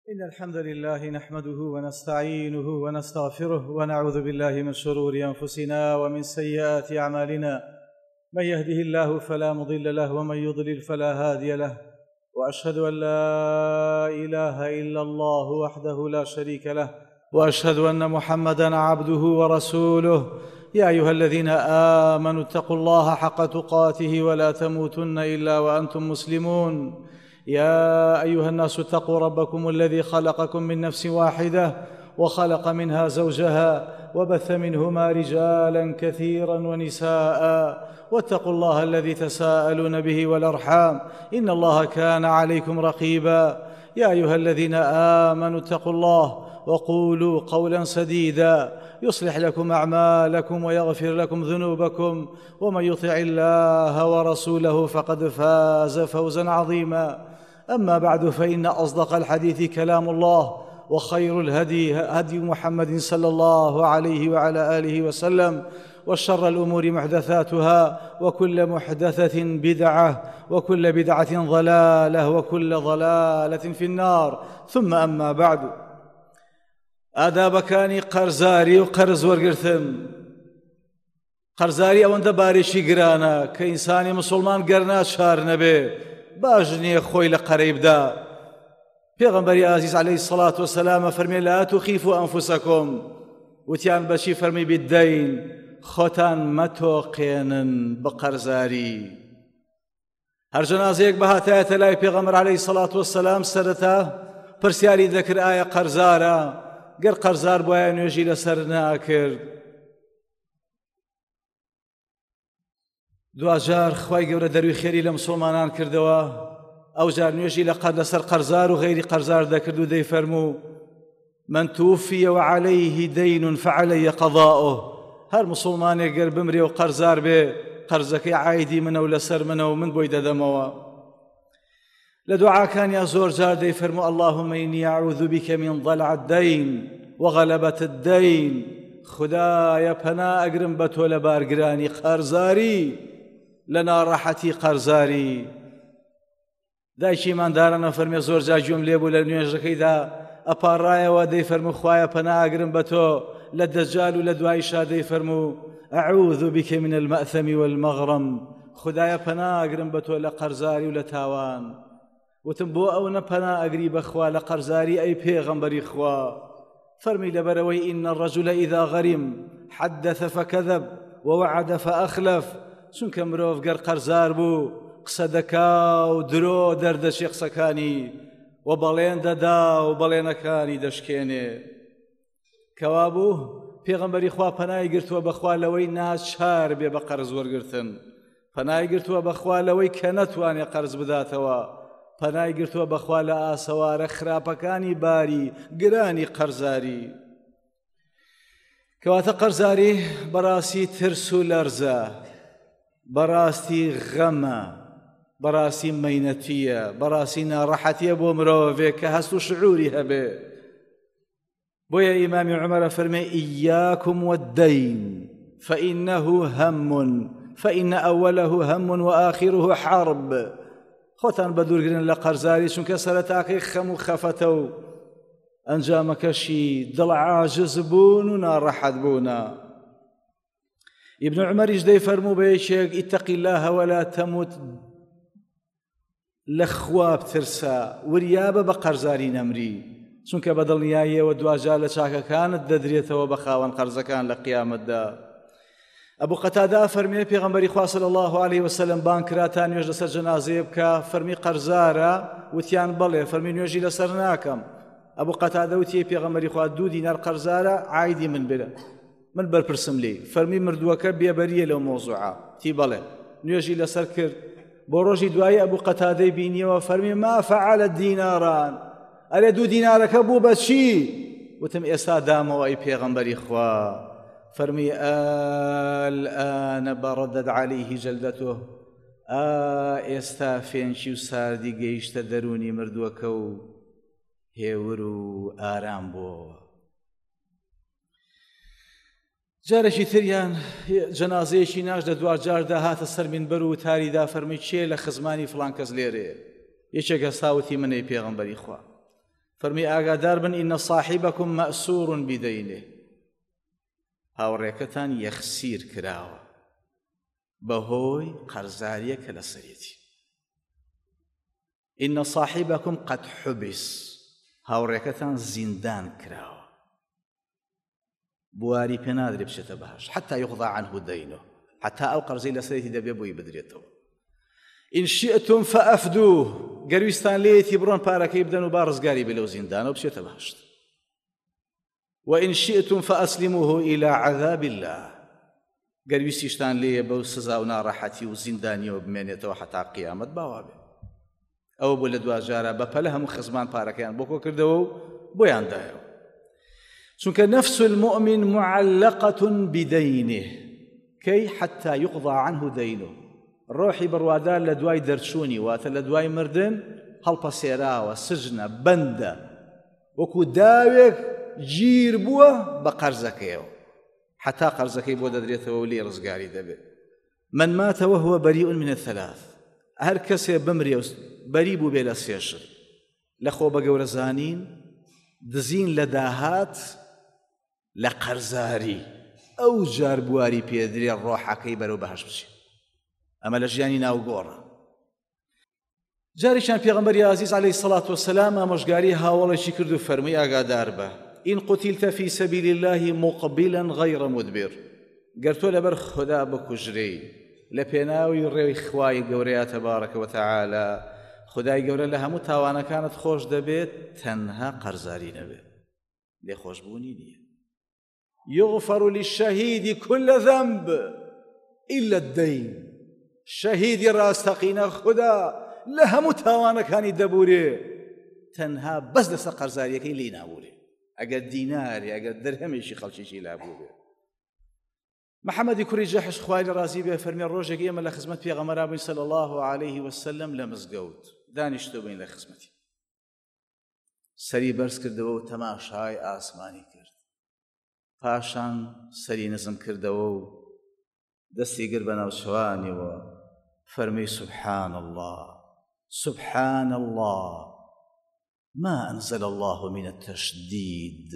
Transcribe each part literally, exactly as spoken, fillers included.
إن الحمد لله نحمده ونستعينه ونستغفره ونعوذ بالله من شرور أنفسنا ومن سيئات أعمالنا. من يهده الله فلا مضل له ومن يضلل فلا هادي له، وأشهد أن لا إله إلا الله وحده لا شريك له، وأشهد أن محمدًا عبده ورسوله. يا أيها الذين آمنوا اتقوا الله حق تقاته ولا تموتن إلا وأنتم مسلمون. يا أيها الناس اتقوا ربكم الذي خلقكم من نفس واحدة وخلق منها زوجها وبث منهما رجالا كثيرا ونساء، واتقوا الله الذي تساءلون به والأرحام إن الله كان عليكم رقيبا. يا أيها الذين آمنوا اتقوا الله وقولوا قولا سديدا يصلح لكم أعمالكم ويغفر لكم ذنوبكم، ومن يطع الله ورسوله فقد فاز فوزا عظيما. أما بعد، فإن أصدق الحديث كلام الله، وخير الهدي هدي محمد صلى الله عليه وعلى آله وسلم، وشر الأمور محدثاتها، وكل محدثة بدعة، وكل بدعة ضلالة، وكل ضلالة في النار. ثم أما بعد، ئادابەکانی قەرزاری و قەرز وەرگرتن. قەرزاری ئەوەندە بارێکی گرانە کە ئینسانی مسلمان گەر ناچار نەبێ باش نییە خۆی لە قەرەی بدا. پێغەمبەری ئازیز عەلەیهی سەڵات وەسەلام فەرمێ لا تخیفوا ئەنفوسەکم، وتیان بەچی فەرمی بالدەین، خۆتان مەتۆقێنن بە قەرزاری. هەر جەنازەیەک بەهاتایەتە لای پێغەمبەر عەلەیهی سەڵات وەسەلام سەرەتا پرسیاری دەکرد ئایا قەرزارە؟ گەر قەرزار بووایە نوێژی لەسەر ناکرد. دوجار خوای گەورە دەروی خێری لە مسڵمانان کردەوە، ئەو جار نوێژی لەسەر قەرزار و غەیری قەرزار دەکرد و دەیفەرموو من توفی وعليه دین فعلي قضاؤه. هەر مسڵمانێک گەر بمرێ و قەرزار بێ، قەرزەکەی عایدی منە و لەسەر منە و من بۆی دەدەمەوە. لە دوعاکانیا زۆر جار دەیفەرموو اللهم إني أعوذ بك من ضلع الدين وغلبة الدين. خدایە پەنا ئەگرم بە تۆ لە بارگرانی قەرزاری، لە ناڕەحەتی قەرزاری. دایکی ماندارانە فەرمێ زۆر جار گوێم لێبوو لە نوێژەکەیدا ئەپاڕایەوە دەیفەرموو خوایە پەنا ئەگرم بە تۆ لە دەجال و لە دواییشا دەیفەرموو أعوذ بك من المأثم والمغرم. خدایە پەنا ئەگرم بە تۆ لە قەرزاری و لە تاوان. وتم بۆ ئەو نەپەنا ئەگری بەخوا لە قەرزاری ئەی پێغەمبەری خوا. فەرمی لەبەرەوەی إن الرجل إذا غرم حدث فكذب ووعد فأخلف. چونکە مرۆڤ گەر قەرزار بوو قسە دەکا و درۆ دەردەچێ قسەکانی، و بەڵێن دەدا و بەڵێنەکانی دەشکێنێ. کەوا بوو پێغەمبەری خوا پەنای گرتووە بەخوا لەوەی ناچار بێ بە قەرز وەرگرتن، پەنای گرتووە بەخوا لەوەی کە نەتوانێ قەرز بداتەوە، پەنای گرتووە بەخوا لە ئاسەوارە خراپەکانی باری گرانی قەرزاری. کەواتە قەرزاری بەڕاستی ترس و لەرزە، بەڕاستی غەمە، بەڕاستی مەینەتیە، بەڕاستی ناڕەحەتیە بۆ مرۆڤێک کە هەست و شعوری هەبێ. بۆیە ئیمامی عومەرە فەرمێ ئیاکم والدەین فإنه هم فإن أوله هم وآخره حرب. خۆتان بە دوورگرن لە قەرزاری، چونکە سەرەتاکەی خەم و خەفەتە و ئەنجامەکەشی دڵ عاجز بوون و ناڕەحەت بوونە. ئیبن عومەریش دەیفەرموو بە یەکێک ئیتەقی الله ولا تەموت، لە خوا بترسە، وریابە بە قەرزاری نەمری، چونکە بە دڵنیاییەوە دوجار لە چاکەکانت دەدرێتەوە بە خاوەن قەرزەکان لە قیامەتدا. ئەبوو قەتادە فەرمێ پێغەمبەری خوا صلی الله علیه وسلم بان کرا تا نوێژ لەسەر جەنازەیە بکە. فەرمی قەرزارە؟ وتیان بەڵێ. فەرمی نوێژی لەسەر ناکەم. ئەبوو قەتادە وتی پێغەمبەری خوا دوو دینار قەرزارە عایدی من بێرە، من بەرپرسم لێ. فەرمی مردووەکە بێبەریە لەو مۆزوعە. تی بەڵێ. نوێژی لەسەر کرد. بۆ ڕۆژی دوایی ئەبوو قەتادەی بینیەوە فەرمی ما فعل الدیناران. ئەرێ دوو دینارەکە بوو بە چی؟ وتم ئێستا دامەوە ئەی پێغەمبەری خوا. فرمي الآن بردت عليه جلدته. ئێستا فێنشی و ساردی گەیشتە دەرونی مردووەکە و هێور و ئارام بووە. جارێکی تریان جەنازەیەکی ناش لە دوجاردا هاتە سەر مینبەر و تاریدا فەرمی چێ لە خزمانی فڵان کەس لێرێ. یەکێک هەستاوتی منەی پێغەمبەری خوا. فەرمی ئاگادار بن ئینە صاحبەکم مەئسوور بدەینێ، هاوڕێکەتان یەخسیر کراوە بەهۆی قەرزاریە کە لەسەرێتی. ئینە صاحبەکم قەد حوبس، هاوڕێکەتان زیندان کراوە، بواری پێ نادرێ بچێتە بەهەشت حتا یوقضا عنه دەینۆ، حتا ئەو قەرزەی لەسەرێتی دەبێ بۆی بدرێتەوە. ئین شئتم فەئەفدوه، گەرویستان لێیەتی بڕۆن پارەکەی بدەن و با ڕزگاری بێ لەو زیندانە و بچێتە بەهەشت. وإن شئتم فأسلموه إلى عذاب الله، گەرویستیشتان لێیە بەو سزا و ناڕەحەتی و زیندانیەوە بمێنێتەوە حتا قیامەت باوا بێ. ئەوە بۆ لە دوجارە بەپەلە هەموو خزمان پارەکەیان بۆ کۆ کردەوە و بۆیان دایەوە. چونکە نفس المؤمن معلقة بدينه كي حتى يقضى عنه دينه، ڕۆحی بڕوادار لە دوای دەرچوونی واتە لە دوای مردن هەڵپەسێراوە، سژنە، بەندە، وەکو داوێک گیر بووە بە قەرزەکەیەوە حتا قەرزەکەی بۆ دەدرێتەوە و لێ ڕزگاری دەبێت. من مات وهو بريء من الثلاث، هەر کەسێ بمرێ و بەری بوو بێ لە سێشت، لە خۆ بە گەورەزانین، دزین لە داهات، لە قەرزاری، ئەو جار بواری پێدرێ ڕۆحەکەی بەرەو بەهەشت بچێت. ئەمە لە ژیانی ناوگۆڕە. جاریشان پێغەمبەری عەزیز عەلەیهی سەڵات وەسەلام ئامۆژگاری هاوڵێکی کرد و فەرمووی ئاگادار بە، ئین قوتیلتە فی سەبیل الله مقبلا غەیڕە مدبر، گەر تۆ لەبەر خوددا بکوژرەی لە پێناوی ڕێی خوای گەورەیە تەبارەکە وتەعالا، خودای گەورە لە هەموو تاوانەکانت خۆش دەبێت تەنها قەرزاری نەبێت، لێخۆشبوونی نییە. یغفر للشهید كل ذنب إلا الدين، شەهیدی ڕاستەقینە خوددا لە هەموو تاوانەکانی دەبورێ تەنها بەس لەسەر قەرزاریەکەی لێی نابورێ، ئەگەر دیناری ئەگەر دەرهەمێکی خەڵکیشی لابوو. محەممەدی کوڕی جەحش خوای لە ڕازی بێ فەرمێ ڕۆژێک ئێمە لە خزمەت پێغەمبەر بووین صلی الله علیه وسلم لە مزگەوت دانیشتۆ بووین لە خزمەتی، سەری بەرز کردەوە و تەماشای ئاسمانی کرد، پاشان سەری نزم کردەوە و دەستی گر بە ناوچەوانیەوە فەرمی سبحان الله سبحان الله ما أنزل الله من التشديد.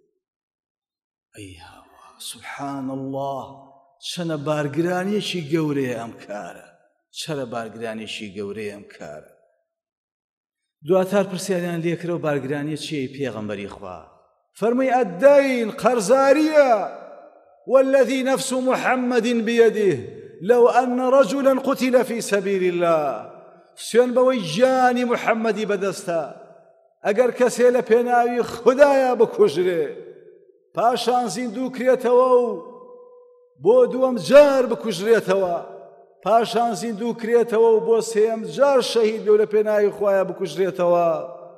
أي هوا سبحان الله، چەنە بارگرانیەکی گەورەیە ئەم کارە، چەنە بارگرانیەکی گەورەیە ئەم کارە. دواتر پرسیاریان لێکرا و بارگرانیە چییە پێغەمبەری خوا؟ فەرمووی ئەددەین قەرزاریە، والذي نفس محمد بيده لو أن رجلا قتل في سبيل الله، سوێن بەوەی گیانی محەممەدی بەدەستە، ئەگەر کەسێ لە پێناوی خوددایە بکوژرێ پاشان زیندوو کرێتەوە و بۆ دووەم جار بکوژرێتەوە، پاشان زیندوو کرێتەوە و بۆ سێم جار شەهید بێ و لە پێناوی خوایە بکوژرێتەوە،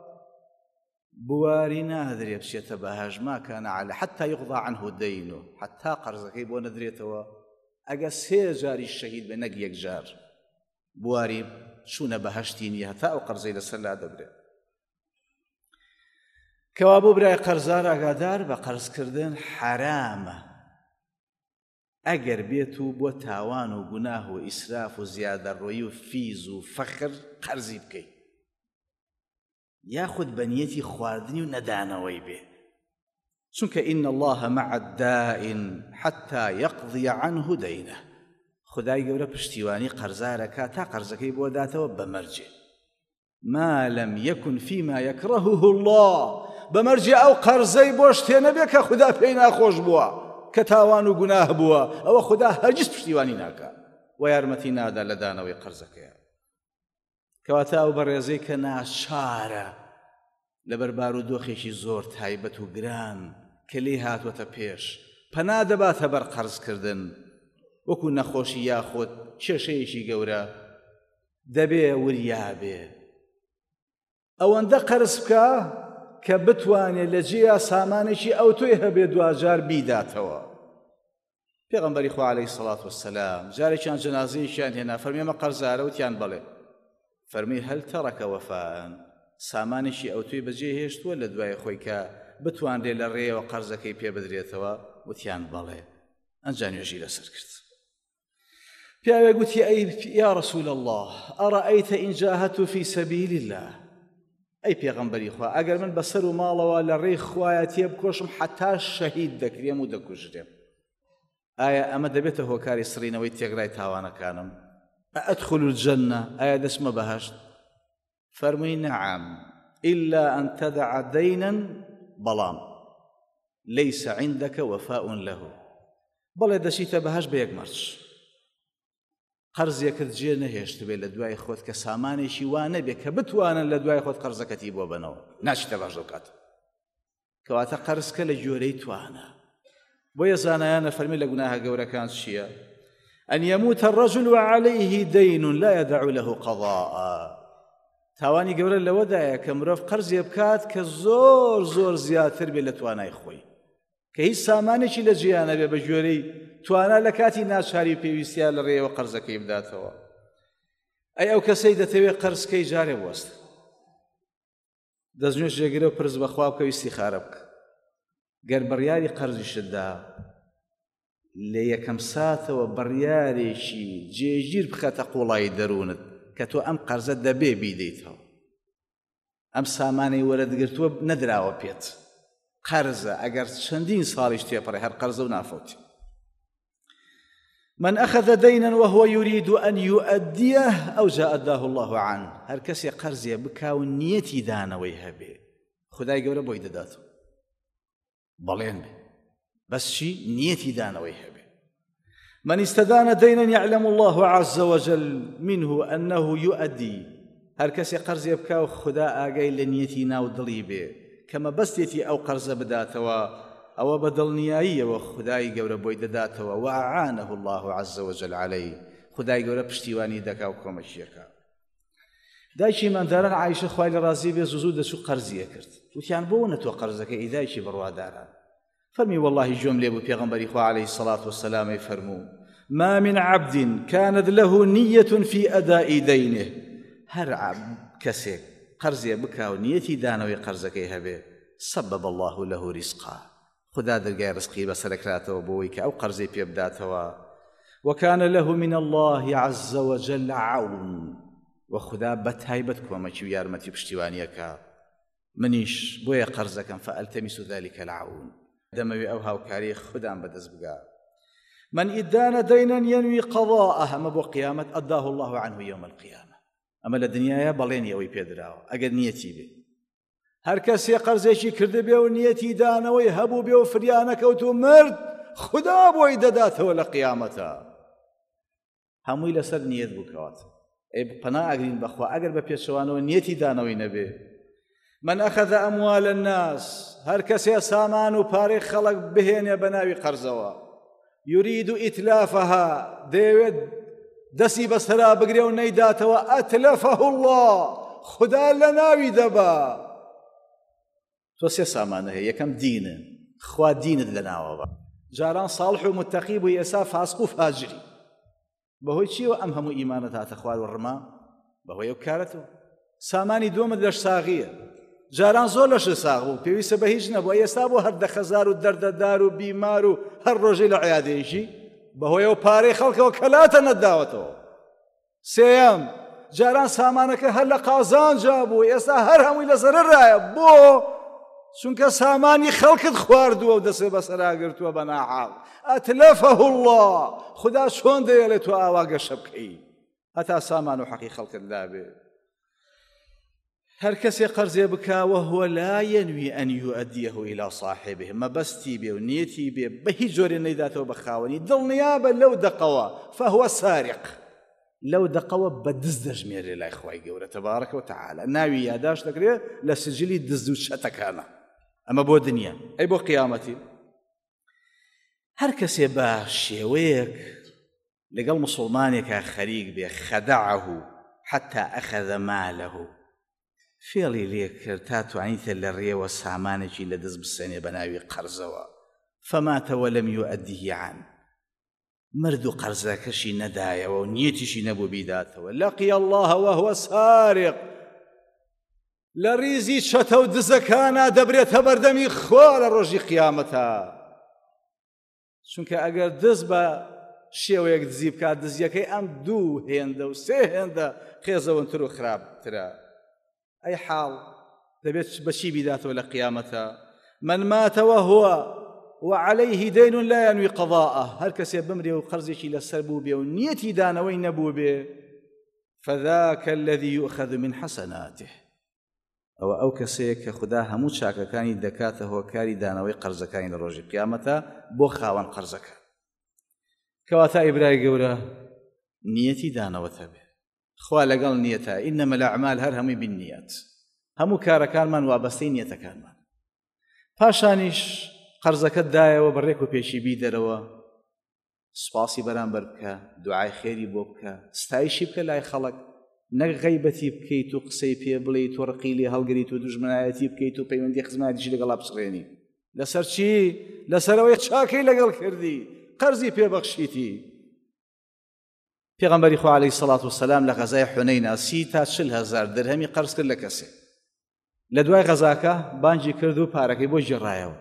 بواری نادرێ بچێتە بەهەشت ما کان عەلە حتا یوقضا عنه دەینۆ، حتا قەرزەکەی بۆ نەدرێتەوە. ئەگە سێ جاری شەهید بێ نەک یەک جار، بواری چوونە بەهەشتی نییە هەتا ئەو قەرزەی لەسەر لا دەبرێت. کەوا بۆ برای قەرزار ئاگادار بە قەرزکردن حرامە، ئەگەر بێت و بۆ تاوان و گوناه و ئیسراف و زیادەڕۆیی و فیز و فەخر قەرزی بکەیت، یاخود بەنیەتی خواردنی و نەدانەوەی بێ، چونکە ئین الله مع الدائن حتى يقضي عنه دينه، خدای گەورە پشتیوانی قەرزارەکە تا قەرزەکەی بۆ داتەوە بەمەرجێ، ما لم يكن فيما يكرهه الله، بەمەرجێ ئەو قەرزەی بۆ شتێ نەبێ کە خوددا پێی ناخۆش بووە، کە تاوان و گوناه بووە، ئەوە خوددا هەرگیز پشتیوانی ناکات و یارمەتی نادا لە دانەوەی قەرزەکەیە. کەواتە ئەو بەڕێزەی کە ناچارە لەبەر بارودۆخێکی زۆر تایبەت و گران کە لێی هاتووەتە پێش، پەنا دەباتە بەر قەرزکردن، وەکو نەخۆشی یاخۆت کێشەیەکی گەورە دەبێ وریابێ، ئەوەندە قەرز بکە کە بتوانێت لە جێیا سامانێکی ئەو تۆی هەبێ دوجار بیداتەوە. پێغەمبەری خوا عەلەیهی سەڵات وەسەلام جارێکیان جەنازەیەکیان هێنا، فەرمی ئەمە قەرزارە، وتیان بەڵێ، فەرمی هەل تەڕەکە وەفاءن، سامانێکی ئەو توی بەجێ هێشتووە لە دوای خۆی کە بتوانرێ لە ڕێیەوە قەرزەکەی پێ بدرێتەوە؟ وتیان بەڵێ. ئەنجا نوێژی لەسەر کرد. پیاوێک گوتی ئەی یا ڕەسوول الله ئەڕەئەیتە ئین جاهەدت فی سەبیل الله، ئەی پێغەمبەری خوا ئەگەر من بەسەر و ماڵەوە لە ڕێی خوایە تێبکۆشم حەتا شەهید دەکرێم و دەکوژرێم ئایا ئەمە دەبێتە هۆکاری سڕینەوەی تێگرای تاوانەکانم ئەدخل الجەنە ئایا دەچمە بەهەشت فەرمووی نەعام إلا أن تدع دينا بەڵام ليس عندك وفاء له بەڵێ دەچیتە بەهەشت بە یەک مەرج قەرزێکت جێ نەهێشت بێت لە دوای خۆت کە سامانێکی وا نەبێت کە بتوانن لە دوای خۆت قەرزەکەتی بۆ بنەوە ناچیتە باش دەکات کەواتە قەرزکە لە جۆرەی توانە بۆیە زانایانە فەرمی لە گوناهە گەورەکان چییە أن يموت الرجل وعليه دين لا يدع له قضاء تاوانی گەورە لەوەدایە کە مرۆڤ قەرزێ بکات کە زۆر زۆر زیاتر بێت لە توانای خۆی کە هیچ سامانێکی لە جیانە بێ بە جۆرەی توانا لە کاتی ناچاری پێویستیە لە ڕێەوە قەرزەکەی بداتەوە ئەی ئەو کەسەی دەتەوێت قەرزکەی جارێ بوەست دەستنوێژ جێگرە و پرس بەخوا بکە و ئیستیخارە بکە گەر بڕیاری قەرزیشتدا لە یەکەم ساتەوە بڕیارێکی جێگیر بخەتە قوڵای دەروونت کە تۆ ئەم قەرزە دەبێ بیدەیتەوە ئەم سامانەی وەرەدگرتووە نەدراوە پێت قەرزە ئەگەر چەندین ساڵیش تێپەڕێ هەر قەرزە و نافەوتی من أخذ دينا وهو يريد أن يؤديه أو جاء أداه الله عنه هر کەسێ قەرزێ بکا و نیەتی دانەوەی هەبێ خودای گەورە بۆی دەداتەوە بەڵێن بێ بەس چی نیەتی دانەوەی هەبێ من استدان دينا يعلم الله عز وجل منه أنه يؤدي هر کەسێ قەرزێ بکا و خدا ئاگای لە نیەتی ناو دڵی بێ کەمە بەستێتی ئەو قەرزە بداتەوە ئەوە بە دڵنیاییەوە خدای گەورە بۆی دەداتەوە وأعانه الله عز وجل عليه خدای گەورە پشتیوانی دەکا و کۆمەکیەکە دایکی مانداران عایشە خوای لە ڕازی بێ زوو زوو دەچوو قەرزیە کرد وتیان بۆ نەتوە قەرزەکە ئەی دایکی بڕواداران فەرمی والله جۆم لێ بوو پێغەمبەری خوا عليه الصلاة والسلام فەرموو ما من عبد كانت له نية في أداء دينه هر عبد کەسێک قەرزێ بکا و نیەتی دانەوەی قەرزەکەی هەبێ سبب الله له رزقا خدا دەرگای ڕزقی بەسەرکراتەوە بۆەوەی کە ئەو قەرزەی پێ بداتەوە وكان له من الله عز وجل عون وخدا بەتایبەت کۆمەکی و یارمەتی پشتیوانیەکە منیش بۆیە قەرزەکەم فألتمس ذلك العون دەمەوێ ئەو هاوکاری خودام بەدەست بگا من إدان دينا ينوي قضاءه أما بۆ قیامەت أداه الله عنه يوم القيامة ئەمە لە دنیاە بەڵێنی ئەوەی پێدراوە ئەگەر نیەتی بێ هەر کەسێ قەرزێکی کرده بێ و نیەتی دانەوەی هەبوو بێ و فریانەکەوت و مرد خدا بۆی دەداتەوە لە قیامەتە هەمووی لەسەر نیەت بووکەواتە ئەی پەنا ئەگرین بەخوا ئەگەر بە پێچەوانەوە نیەتی دانەوەی نەبێ من أخذ أموال الناس هەر کەسێ سامان و پارەی خەڵک بهێنێ بە ناوی قەرزەوە يريد إتلافها دەیەوێت دەستی بەسەرا بگرێ و نەیداتەوە ئەتلەفەه الله خدا لە ناوی دەبا تۆ سێ سامانە هەیە یەکەم دینە خوا دینت لە ناوەوە جاران ساڵح و متەقی بووی ئێستا فاسق و فاجری بەهۆی چیوە ئەم هەموو ئیمانت هاتە خوار و ڕما بەهۆی ئەو کارەتەوە سامانی دووەمت لەش ساغیە جاران زۆر لەش ساغ بوو پێویستە بە هیچ نەبووە ئێستا بۆ هەر دەخەزار و دەردەدار و بیمار و هەر ڕۆژەی لە عیادەیەشی بەهۆی ئەو پارەی خەڵکەوە کەلاتە نەداوەتەوە سێەم جاران سامانەکە هەر لە قازانجا بوو ئێستا هەر هەمووی لە زەرەرایە بۆ چونکە سامانی خەڵکت خواردووە و دەسێ بەسەراگرتووە بە ناحاڵ ئەتلەفەه الله خدا چۆن دەیەڵێت تۆ ئاوا گەشە بکەی هەتا سامان و حەقی خەڵکت دابێ هەر کەسێ قەرزێ بکاوە هو لا ينوي أن يؤديه إلى صاحبه مەبەستی بێ و نیەتی بێ بە هیچ جۆرێ نەیداتەوە بە خاوەنی دڵنیابە لەو دەقەوە فهو سارق لەو دەقەوە بە دز دەژمێرێ لای خوای گەورە تەبارەکە و تەعالە ناوی یاداش دەکرێت لە سجلی دز و چەتەکانە ئەمە بۆ دنیا ئەی بۆ قیامەتی هەر کەسێ بە شێوەیەک لەگەڵ موسڵمانێکە خەریک بێ خەدەعه حتى أخذ ماله فێڵی لێ کرد تا توانیتە لە ڕێوە سامانێکی لە دەست بسەنێ بە ناوی قەرزەوە فماتەوە لەم يؤديه عنه مرد و قەرزەکەشی نەدایەوە و نیەتیشی نەبوو بیداتەوە لەقی الله وهو سارق لە ریزی چەتە و دزەکانە دەبرێتە بەردەمی خوا لە ڕۆژی قیامەتە چونکە ئەگەر دز بە شێوەیەک دزی بکات دزیەکەی ئەم دوو هێندە و سێ هێندە خێزەوەنتر و خراپترە ئەی حاڵ دەبێت بەچی بیداتەوە لە قیامەتە من مات وهو وعليه دين لا ينوي قضاءه هەر کەسێ بمرێ و قەرزێکی لەسەر بوو بێ و نیەتی دانەوەی نەبوو بێ فذاك الذي يؤخذ من حسناته ئەوە ئەو کەسەیە کە خوددا هەموو چاکەکانی دەکاتە هۆکاری دانەوەی قەرزەکانی لە ڕۆژی قیامەتە بۆ خاوەن قەرزەکە کەواتە ئیبرای گەورە نیەتی دانەوەتە بێ خوا لەگەڵ نیەتە ئینەمە الأعمال هەر هەمووی بالنیەت هەموو کارەکانمان وابەستەی نیەتەکانمان پاشانیش قەرزەکەت دایەوە بەڕێک و پێشیبی دەرەوە سوپاسی بەرامبەر بکە دوعای خێری بۆ بکە ستایشی بکە لای خەڵک نەک غەیبەتی بکەیت و قسەی پێ بڵێیت و ڕقی لێ هەڵگریت و دوژمنایەتی بکەیت و پەیوەندی خزمەتیشی لەگەڵا بچڕێنی لەسەر چی لەسەرەوەی چاکەی لەگەڵ کردی قەرزی پێبەخشیتی پێغەمبەری خوا عەلەیهی سەڵات وسەلام لە غەزای حونەینە سی تا چل هەزار دەرهەمی قەرز کرد لە کەسێ لە دوای غەزاکە بانگی کرد و پارەکەی بۆ ژێڕایەوە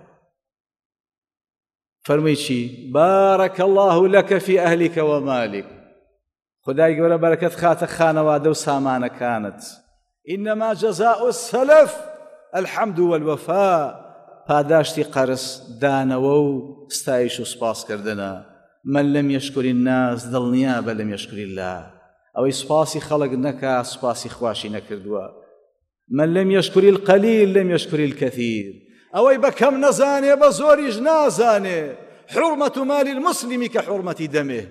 فەرمووی چی بارك الله لك في أهلك ومالك خدای گەورە بەرەکەت خاتە خانەوادە و سامانەکانت إنما جزاء السلف الحمد والوفاء پاداشتی قەرز دانەوە و ستایش و سپاسکردنە من لم يشكر الناس دڵنیا بە لم يشكر الله ئەوەی سپاسی خەڵک نەکا سپاسی خواشی نەکردووە من لم يشكر القليل لم يشكر الكثير ئەوەی بەکەم نەزانێ بە زۆریش نازانێ حرمة مال المسلم كحرمة دمه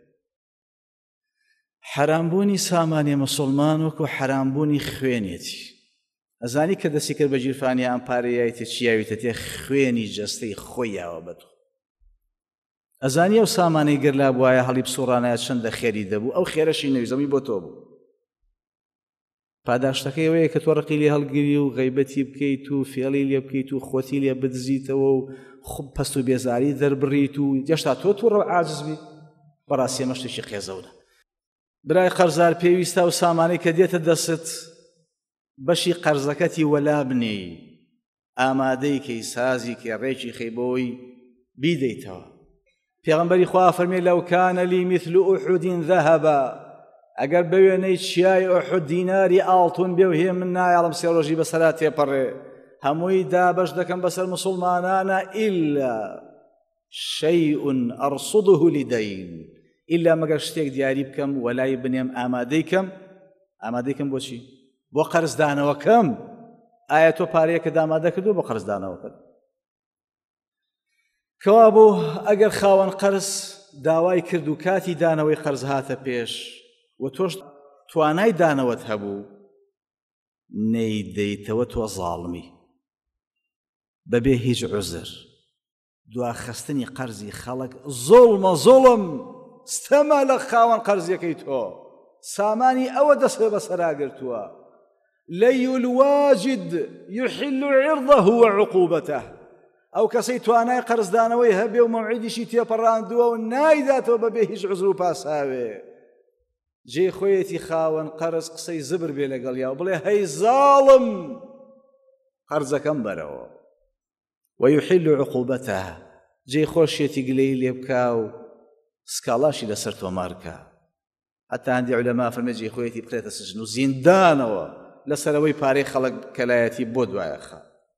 حرامبوونی سامانی مسلمان وەکو حرامبوونی خوێنێتی ئەزانی کە دەستی کرد بە گیرفانی ئەم پارەیەیتە چیاویتە تێ خوێنی جەستەی خۆیاوە بەتۆ ئەزانی ئەو سامانەی گەرلا بوایە هەڵی بسوڕانایە چەندە خێری دەبوو ئەو خێرەشی نەویزەمی بۆ تۆ بوو پاداشتەکەی ئەوەیە کە تۆ ڕقی لێ هەڵگیری و غەیبەتی بکەیت و فێڵی لێ بکەیت و خۆتی لێ بدزیتەوە و پەست و بێزاری دەربڕیت و گەشتا تۆ تووڕە عاجز بیت بەڕاستی ئەمە شتێکی قێزەونە برای قەرزار پێویستە و سامانەی کە دێتە دەست بەشی قەرزەکەتی وەلا بنێ ئامادەی کەی سازی کە ڕێکی خەیبەوەی بیدەیتەوە پێغەمبەری خوا فەرمێ لەو کانە لی مثل ئوحود ذەهەبا ئەگەر بە وێنەی چیای ئوحود دیناری ئاڵتون بێ و هێ من نایەڵم سێ ڕۆژی بەسەرا تێپەڕێ هەمووی دابەش دەکەم بەسەر موسڵمانانە ئیلا شەیء ئەرصده لدەین ئیلا مەگەر شتێک دیاری بکەم وەلای بنێم ئامادەیکەم ئامادەیکەم بۆچی بۆ قەرزدانەوەکەم ئایا تۆ پارەیە کە دامادە کردو بۆ قەرزدانەوەکەت کەوا بوو ئەگەر خاوەن قەرز داوای کرد و کاتی دانەوەی قەرز هاتە پێش و تۆش توانای دانەوەت هەبوو نەیدەیتەوە تۆ زاڵمی بەبێ هیچ عوزر دواخستنی قەرزی خەڵک زۆڵمە زۆڵم ستەمە لە خاوەن قەرزیەکەی تۆ سامانی ئەوە دەستێ بەسەراگرتووە لەی الواجد يحل عرضه وعقوبته ئەو کەسەی توانای قەرزدانەوەی هەبێ و مەوعیدیشی تێپەڕاندووە و نایداتەوە بەبێ هیچ عوزر و پاساوێ جێ خۆیەتی خاوەن قەرز قسەی زبر بێ لەگەڵیا و بڵێ هەی زاڵم قەرزەکەم بەرەوە ويحل عقوبته جێ خۆشیەتی گلەی لێ بکا و سکاڵاشی لەسەر تۆمارکە حتا هەندی عولەما فەرمێ جێ خۆیەتی بکرێتە سجن و زیندانەوە لەسەرەوەی پارەی خەڵک کەلایەتی بۆ دوایەخە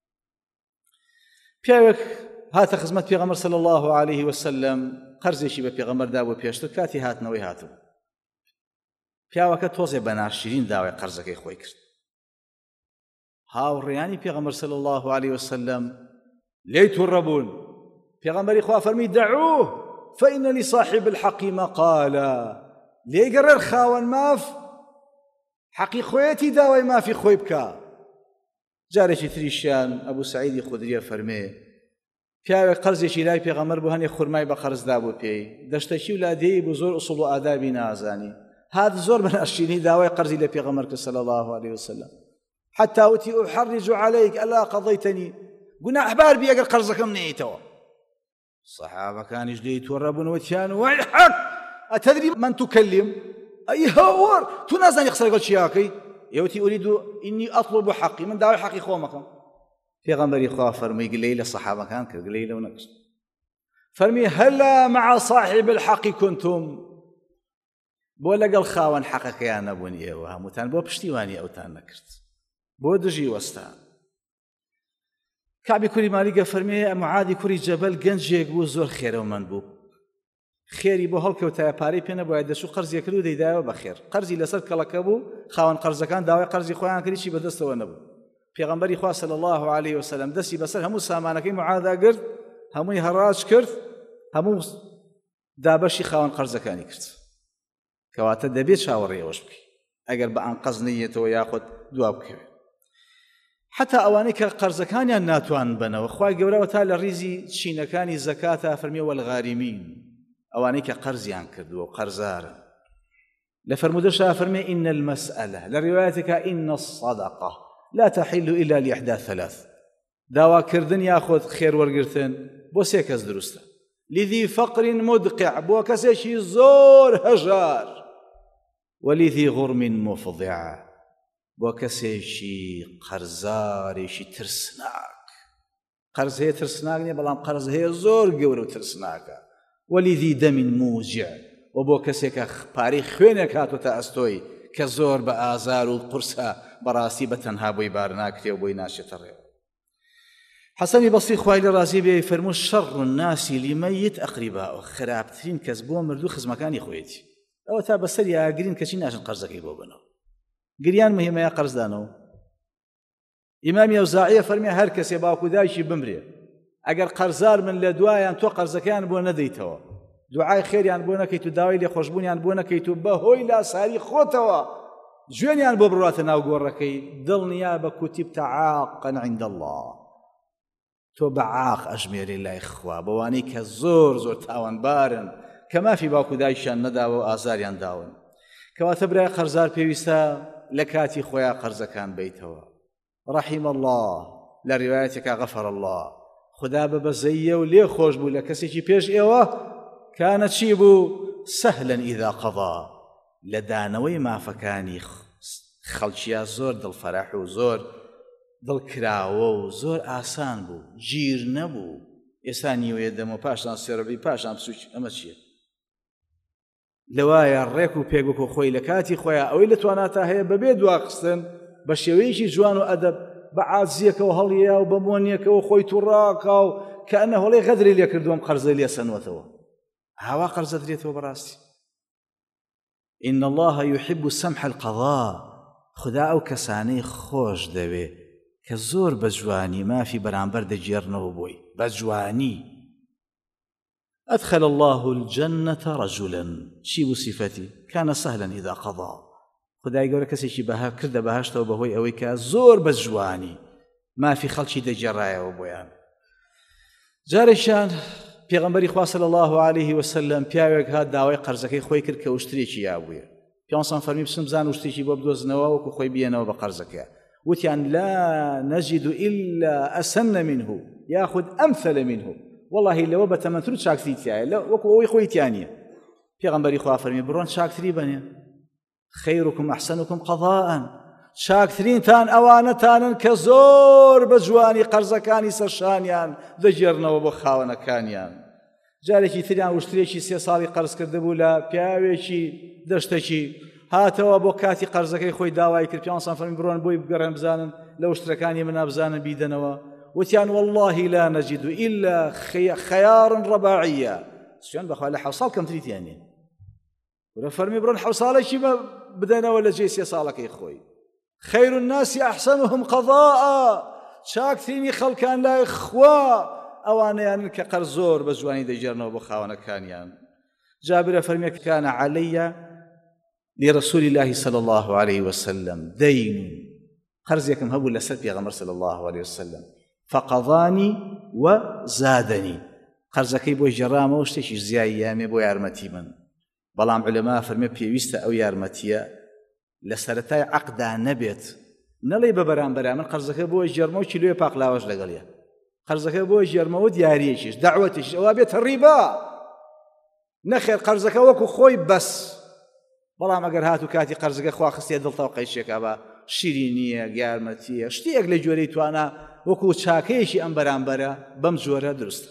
پیاوێک هاتە خزمەت پێغەمبەر صلی الله عليه وسلم قەرزێکی بە پێغەمبەردا بۆ پێشتر کاتی هاتنەوەی هاتوو پیاوەکە تۆزێ بە ناشرین داوای قەرزەکەی خۆی کرد هاوڕێیانی پێغەمبەر صلی الله عليه وسلم لێی تووڕەبوون پێغەمبەری خوا فەرمی دەعوه فإن لصاحب الحق مقالا لێی گەڕێر خاوەن ماف حەقی خۆیەتی داوای مافی خۆی بکە جارێکی تریشیان ئەبوو سەعیدی خودریە فەرمێ پیاوێک قەرزێکی لای پێغەمبەر بوو هەنێ خورمای بە قەرزدا بۆ پێی دەشتەکی و لادێی بوو زۆر ئوسوڵ و ئادابی نازانی هات زۆر بەناشرینی داوای قەرزی لە پێغەمبەر کرد صلی الله عليه وسلم حتى وتی أحرج عليك ألا قضيتني گوناحبار بی ئەگەر قەرزەکەم نێیتەوە سەحابەکانیش لێی تووڕەبوون وتیان وەیحەک ئەتەدری من تکەلم ئەی هاوار تو نازانی قسە لەگەڵ چیاکەی ئێوەتی ئوریدو ئینی ئەطلب حەقی من داوای حەقی خۆمەکەم پێغەمبەری خوا فەرمووی گلەی لە سەحابەکان کرد گلەی لەو نەکرد فەرمی هەلا مع صاحب الحەق كنتم بۆ لەگەڵ خاوەن حەقەکەیان نەبوون ئێوە هەمووتان بۆ پشتیوانی ئەوتان نەکرد بۆ دژی وەستان کعبی کوری مالیکە فەرمێ معادی کوری جەبەل گەنجێک بوو زۆر خێرەومەند بوو خێری بۆ هەڵکەوتایە پارەی پێ نەبووە دەچوو قەرزێ کرد و دەیدایەوە بە خێر قەرزی لەسەر کەڵەکە بوو خاوەن قەرزەکان داوای قەرزی خۆیان کردی چی بەدەستەوە نەبوو پێغەمبەری خوا صلی الله علیه وسلم دەستی بەسەر هەموو سامانەکەی معادا گرت هەمووی هەڕاج کرد هەموو دابەشی خاوەن قەرزەکانی کرد کەواتە دەبێت چاوەڕێ ئەوەش بکەی ئەگەر بە ئەنقەز نەیەتەوە یاخود دوا بکەوێت حتا ئەوانەی کە قەرزەکانیان ناتوان بنەوە خوای گەورەوە تا لە ڕیزی چینەکانی زەکاتە فەرمیێ وەلغارمین ئەوانەی کە قەرزیان کردووە و قەرزارن لە فەرمودەشا فەرمێ ئین المەسئەلە لە ڕیوایەتێکە ئین الصەدەقە لا تحل إلا لإحدى ثلاث داواکردن یاخود خێروەرگرتن بۆ سێ کەس دروستە لذي فقر مدقع بۆ کەسێکی زۆر هەژار ولذي غرم مفضع بۆ کەسێکی قەرزارێکی ترسناک قەرز هەیە ترسناک نییە بەڵام قەرز هەیە زۆر گەورە و ترسناکە ولذي دم موجع و بۆ کەسێکە پارەی خوێنێک هاتوتە ئەستۆی کە زۆر بە ئازار و قورسە بەڕاستی بە تەنها بۆی بار ناکرێ و بۆی ناچێتە ڕێوە حەسەنی بەسری خوای لە ڕازی بێ فەرموو شەڕ الناس لمەیت ئەقریباؤه خراپترین کەس بۆ مردوو خزمەکانی خۆیەتی ئەوە تا بەسەر یاگرین کەچی ناشن قەرزەکەی بۆ بنەوە گریان مهمەیە قەرزدانەوە ئیمامی ئەوزاعیە فەرمێ هەر کەسێ باوکو دایکی بمرێ ئەگەر قەرزار من لە دوایان تۆ قەرزەکەیان بۆ نەدەیتەوە دوعای خێریان بۆ نەکەیت و داوای لێخۆشبوونیان بۆ نەکەیت و بەهۆی لاساری خۆتەوە جوێنیان بۆ بڕواتە ناو گۆڕەکەی دڵنیا بە کوتیبتە عاقا عند الله تۆ بە عاق ئەژمێری لای خوا بەوانەی کە زۆر زۆر تاوانبارن کە مافی باوکو دایکیان نەداوە و ئازاریان داون کەواتە برای قەرزار پێویستە لە کاتی خۆیان قەرزەکان بیتەوە رحیم الله لە ڕیوایەتێکە غەفەر الله خدا بە بەزەیە و لێ خۆش بوو لە کەسێکی پێش ئێوە کانە چی بوو سەهلا ئیذا قەضا لە دانەوەی مافەکانی خەڵکیە زۆر دڵفەرەح و زۆر دڵکراوە و زۆر ئاسان بوو گیر نەبوو ئێستا نیوەیە دەمە پاشان سێڕەبی پاشان سوچ ئەمە چییە لەوایە ڕێک و پێگوکو خۆی لە کاتی خۆیان ئەوەی لە تواناتە هەیە بەبێ دواخستن بە شێوەیەکی جوان و ئەدەب بە عاجزیەکەوە هەڵیە و بە مۆنیەکەوە خۆی تووڕاکە و کە ئەنە هەڵەی غەدری لێ کردووەم قەرزەی لێ سەنوەتەوە هاوا قەرزە درێتەوە بەڕاستی إن الله يحب سمح القضاء خدا ئەو کەسانەی خۆش دەوێ کە زۆر بە جوانی مافی بەرامبەر دەگێڕنەوە بۆی بە جوانی أدخل الله الجنة رجلا چی بوو صفەتی كان سهلا إذا قضى خدای گەورە کەسێکی بەها کردە بەهەشتەوە بەهۆی ئەوەی کە زۆر بە جوانی مافی خەڵکی دەگێڕایەوە بۆیان جارێکیان پێغەمبەری خوا صلی الله عليه وسلم پیاوێک هات داوای قەرزەکەی خۆی کرد کە وشترێکی یابوویە پیانسان فەرمی بچم بزان وشتێکی بۆ بدۆزنەوە وەکو خۆی بێنەوە بە قەرزەکە وتیان لا نجد إلا أسن منه ياخذ أمثل منه والله لو بتمنتر شاكتري تاعي وەکو ئەوەی خۆی تیانە پێغەمبەری خوا فەرمی بڕۆن چاکتری بنێ خيركم أحسنكم قضاء چاکترینتان ئەوانەتانن کە زۆر بە جوانی قەرزەکانی سەرشانیان دەگێڕنەوە بۆ خاوەنەکانیان جارێکی تریان وشترێکی سێ ساڵی قەرز کرده بوو لە پیاوێکی دەشتێکی هاتەوە بۆ کاتی قەرزەکەی خۆی داوای کرد پیانسان فەرمی بڕۆن بۆی بگەڕێن بزانن لە وشترەکانی منە بزانن بیدەنەوە وتیان والله لا نجد إلا خيارا رباعيا سویان بەخوا لە حەو ساڵ کەمتری تیانێ وەرە فەرمی بڕۆن حەو ساڵێکی بدەنەوە لە جێ سێ ساڵەکەی خۆی خير الناس أحسنهم قضاء چاکترینی خەڵکان لای خوا ئەوانەیان کە قەرز زۆر بە جوانی دەگێڕنەوە بۆ خاوەنەکانیان جابر فەرمی كان علي لرسول الله صلى الله عليه وسلم دين قەرزێکم هەبوو لەسەر پێغەمبەر صلى الله عليه وسلم فقضاني وزادني قەرزەکەی بۆی جێڕامەوە شتێکی زیایی یامێ بۆ یارمەتی من بەڵام عولەما فەرمێ پێویستە ئەو یارمەتیە لە سەرەتای عەقدا نەبێت نەڵێ بە بەرامبەرە من قەرزەکە بۆی جێڕمەوە کیلۆی پاقلاوەش لەگەڵیە قەرزەکە بۆی جێڕمەوە دیارەیەکیش دەعوەتێکیش ئەوە بێتە ڕیبا نەخێر قەرزەکە وەکو خۆی بەس بەڵام ئەگەر هاتوو کاتی قەرزەکە خوا خستێ دڵتەوە قەیشێکە بە شیرینیە یارمەتیە شتێک لە جۆرەی توانە وەکو چاکەیەکی ئەم بەرامبەرە بەم جۆرە دروستە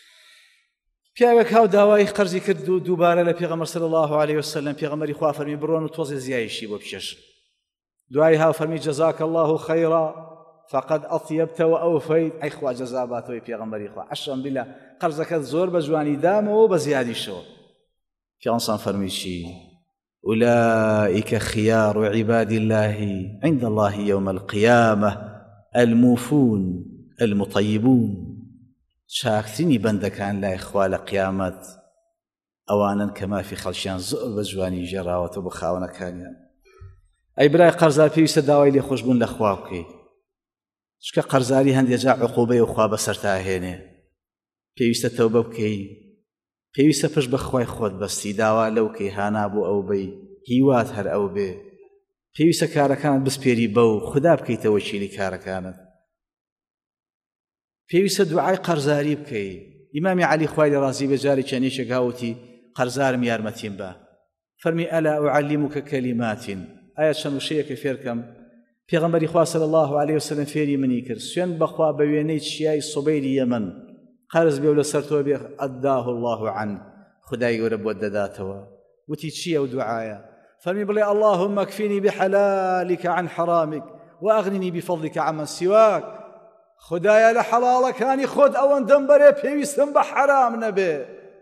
پیاوێک هاو داوای قەرزی کرد و دووبارە لە پێغەمبەر صلی الله عليه وسلم پێغەمبەری خوا فەرمی بڕۆن و تۆزێ زیایشی بۆ بکێشن دوای هاو فەرمی جەزاک الله خەیرا فقد أطيبت وأوفيت أي خوا جزاباتوي في غمبري خوا عشان بالله قرزك الزور بجواني دامه وبزيادي شو في أنصان فرميشي أولئك خيار عباد الله عند الله يوم القيامة الموفون المطيبون شاكتني بندكان لا إخوال قيامت أوانا كما في خلشان زور بجواني جراوة وبخاونا كانيان أي براي قرزار في سداوي لي خوشبون لأخواوكي شكا قرزاري هند يجا عقوبة وخوا بسرتاهيني پێویستە تەوبە بکەی پێویستە پشت بەخوای خۆت بەستی داوا لەوکەی هانابوو ئەو بەی هیوات هەر ئەو بێ پێویستە کارەکانت بسپێری بەو خدا بکەیتەوە چیلی کارەکانت پێویستە دوعای قەرزاری بکەی ئیمامی عەلی خوای لێ ڕازی بێ جارێکی چەندێکێک هاوتی قەرزارم یارمەتیم بە فەرمی ئەلا ئوعەللیموکە کەلیماتین ئایا چەند وشەیەکە فێرکەم پێغەمبەری خوا صلی الله علیه وسلم فێری منی کرد سوێن بەخوا بە وێنەی چیای سوبەیری یەمەن قرز بێ و لەسەر تۆ بێ ئەداه الله عنه خدای گەورە بۆت دەداتەوە وتی چییە و دوعایە فەرمی بڵێ اللهم اكفني بحلالك عن حرامك واغنني بفضلك عمن سواك خدایە لە حەڵاڵەکانی خۆت ئەوەندەم بەرێ پێویستم بە حرام نەبێ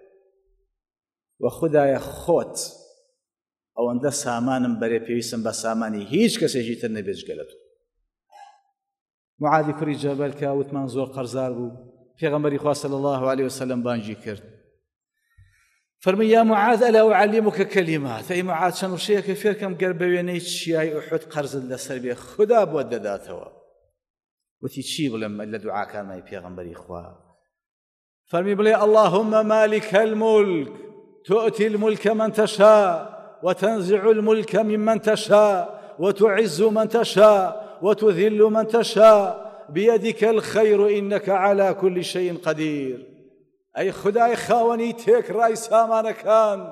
و خدایە خۆت ئەوەندە سامانم بەرێ پێویستم بە سامانی هیچ کەسێکی تر نەبێت جگە لە تۆ معادی کوڕی جەبەل کە وتمان زۆر قەرزار بوو پێغەمبەری خوا صلی الله عليه وسلم بانگی کرد فەرمی یا معاذ ئەلا ئوعەللیموکە کەلیمات ئەی معاذ چەند وشەیەکە فێرکەم گەر بە وێنەی چیای ئوحود قەرزت لەسەر بێ خدا بۆت دەداتەوە وتی چی بڵێم لە دوعاکانمای پێغەمبەری خوا فەرمی بڵێ اللهم مالك الملك تؤتي الملك من تشاء وتنزع الملك ممن تشاء وتعز من تشاء وتذل من تشاء بيدك الخير إنك على كل شيء قدير أي خداي خاوني تيك راي سامان كان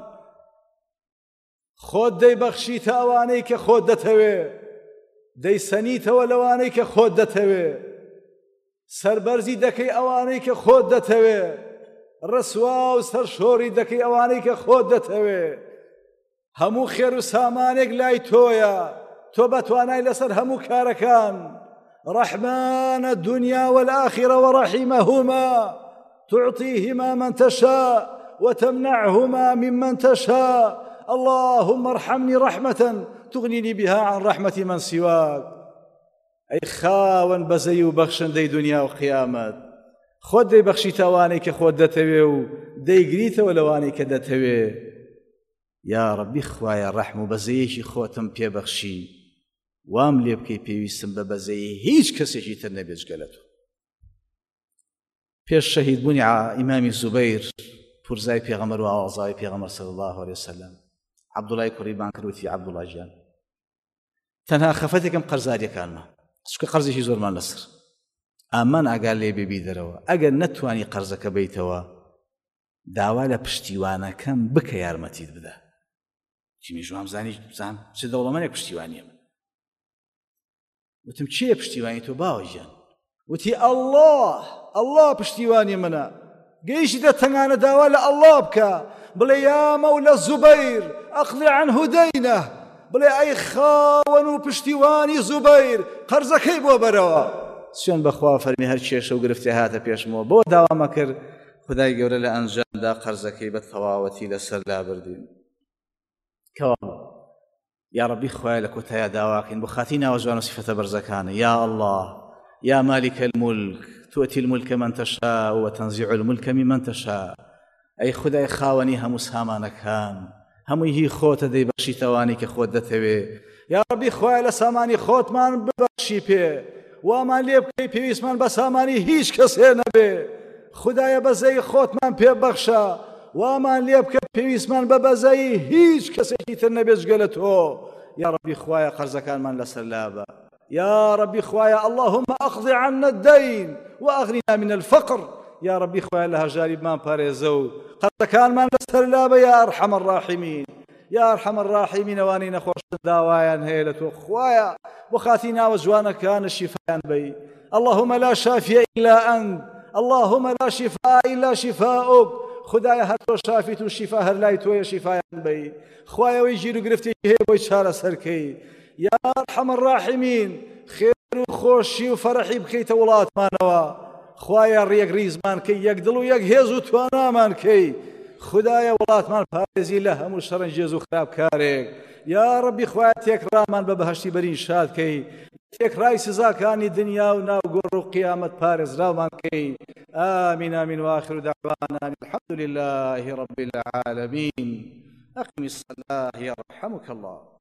خود دي بخشي تاوانيك خود دتوي دي سنيت ولوانيك خود دتوي سربرزي دكي أوانيك خود دتوي رسوا وسرشوري دكي أوانيك خود دتوي همو خير سامانك لاي تويا تو بتواناي لسر همو كاركان رحمن الدنيا والآخرة ورحمهما تعطيهما من تشاء وتمنعهما ممن تشاء اللهم ارحمني رحمة تغنيني بها عن رحمة من سواك أي خاون بزي وبخشن دي دنيا وقيامات خود دي بخشي توانيك خود دتوي ودي قريت ولوانيك دتوي يا ربي خوايا الرحم بزيشي خوتم بي بخشي وام لێ بکەی پێویستم بە بەزەیی هیچ کەسێکی تر نەبێت جگە لە تۆ پێش شەهیدبوونی ئیمامی زوبەیر پورزای پێغەمبەر و ئاوازاوی پێغەمبەر صلی الله عليه وسلم عەبدوڵای کوڕی بان کردوتی عەبدوڵای گیان تەنها خەفەتێکم قەرزاریەکانمە چونکە قەرزێکی زۆرمان لەسەر ئامان ئاگال لێ بێبی دەرەوە ئەگەر نەتوانی قەرزەکە بیتەوە داوا لە پشتیوانەکەم بکە یارمەتیت بدە چی میژوام زانی بزان چ دەوڵەمەندێک پشتیوانیەمە وتم چییە پشتیوانی تۆ باوەژیان وتی الله الله پشتیوانی منە گەیشتە تەنگانە داوا لە الله بکە بڵێ یا مەولە زوبەیر ئەقضی عنه دەینە بڵێ ئەی خاوەن و پشتیوانی زوبەیر قەرزەکەی بۆ بەرەوە سوێن بەخوا فەرمی هەر کێشە و گرفتی هاتە پێشمەوە بۆ داوامە کرد خدای گەورە لە ئەنجامدا قەرزەکەی بە تەواوەتی لەسەر لابردین کەوا يا ربي خويا لك وتايا داواكين بخاتينا وجوان صفة برزكان يا الله يا مالك الملك تؤتي الملك من تشاء وتنزع الملك ممن تشاء أي خداي خاوني هم سامانا كان هم هي خوت دي بخشي تواني كخوت دتوي يا ربي خويا لساماني خوت من ببخشي بي وما ليب كي بيس من بساماني هيش كسينا بي خداي بزي خوت من بي بخشا وما ليب كي بيس من ببزي هيش كسيكي ترنبيش قالتو يا ربي خوايا قرز كان من لسلابة يا ربي خوايا اللهم أقضي عنا الدين وأغننا من الفقر يا ربي خوايا لها جارب من باريزو قرز كان من لسلابة يا أرحم الراحمين يا أرحم الراحمين وانين خوش داوايا هيلتو خوايا وخاتينا وجوانا كان الشفاء بي اللهم لا شافي إلا أنت اللهم لا شفاء إلا شفاؤك خدای هر تو شافی تو شفا هر لای توی شفایان بی خوایا وی جیرو گرفتی هی بوی چاره سرکی یا ارحم الراحمین خیر و خۆشی و فەرحی بکەیتە وڵاتمانەوە خوایە ڕێک ریزمان کەی یەک دڵ و یەک هێز و توانامان کەی خدایە وڵاتمان پارێزی لە هەموو شەڕەنجێز و خراپکارێک یا ڕەبی خوایە تێکڕامان بە بەهەشتی بەرین شاد کەی تێکڕای سزاکانی دنیا و ناوگۆڕ و قیامەت پارێزراومان کەی آمین آمین وآخر دعوانا الحمد لله رب العالمين أقم الصلاة يرحمك الله.